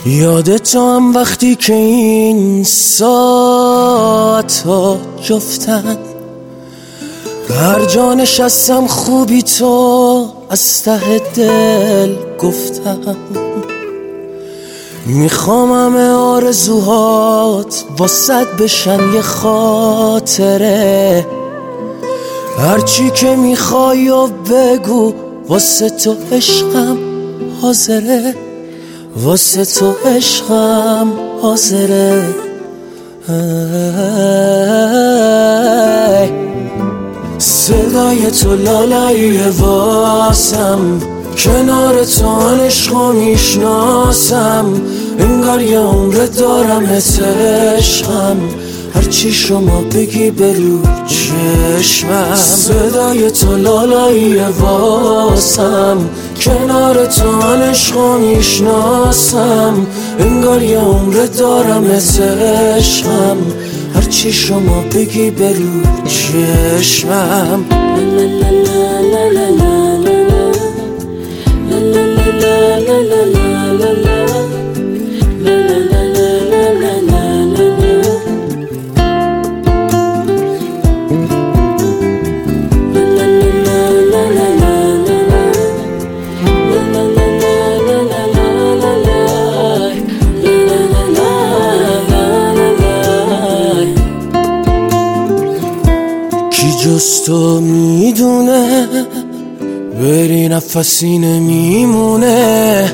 یادت هم وقتی که این ساعت‌ها جفتن، هر جا نشستم خوبی تو از ته دل گفتم. میخوام همه آرزوهات واسد بشن یه خاطره، هرچی که میخوای و بگو، واسه تو عشقم حاضره، واسه تو عشقم حاضره. صدای تو لالایی واسم، کنار تو عشقو میشناسم، انگار یه عمر دارم عشقم، هرچی شما بگی برو چشمم. صدای تو لالایی واسم، کنار تو عشقو میشناسم، انگار یه عمر دارم عشقم، هرچی شما بگی برو چشمم. جز تو میدونه بری نفسی نمیمونه،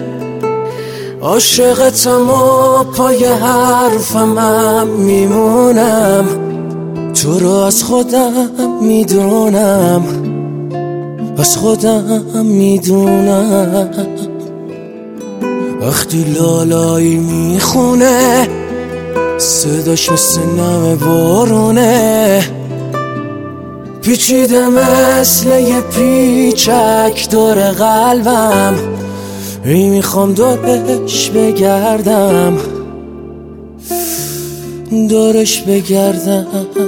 عاشقتم و پای حرفم میمونم، تو رو از خودم میدونم، از خودم میدونم. وقتی لالایی میخونه صداش مثل نم بارونه، پیچیده مثل یه پیچک دور قلبم، ای میخوام دورش بگردم، دورش بگردم.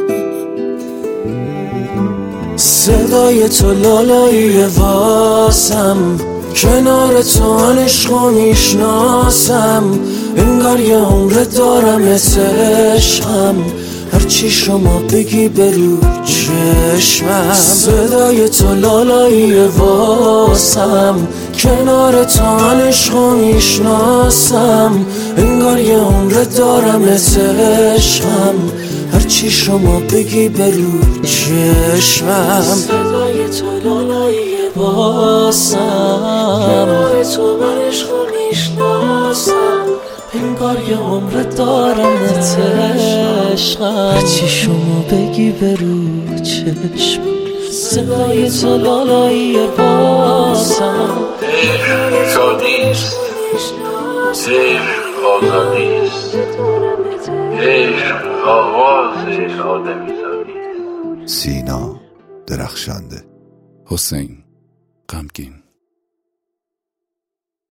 صدای تو لالایی واسم، کنار تو عشقو میشناسم، انگار یه عمر دارم عشقم، هرچی شما بگی برو چشمم. صدای تو لالایی واسم، کنار تو عشقو میشناسم، انگار یه عمر دارم عشقم، هرچی شما بگی برو چشمم. صدای تو لالایی واسم، کنار تو عشقو میشناسم، انگار یه عمر دارم عشقم، هرچی شما بگی برو چشم. صدای تو لالایی واسم، عشق نیست، عشق آزادیست، عشق آواز آدمیزادیست. سینا درخشنده، حسین غمگین.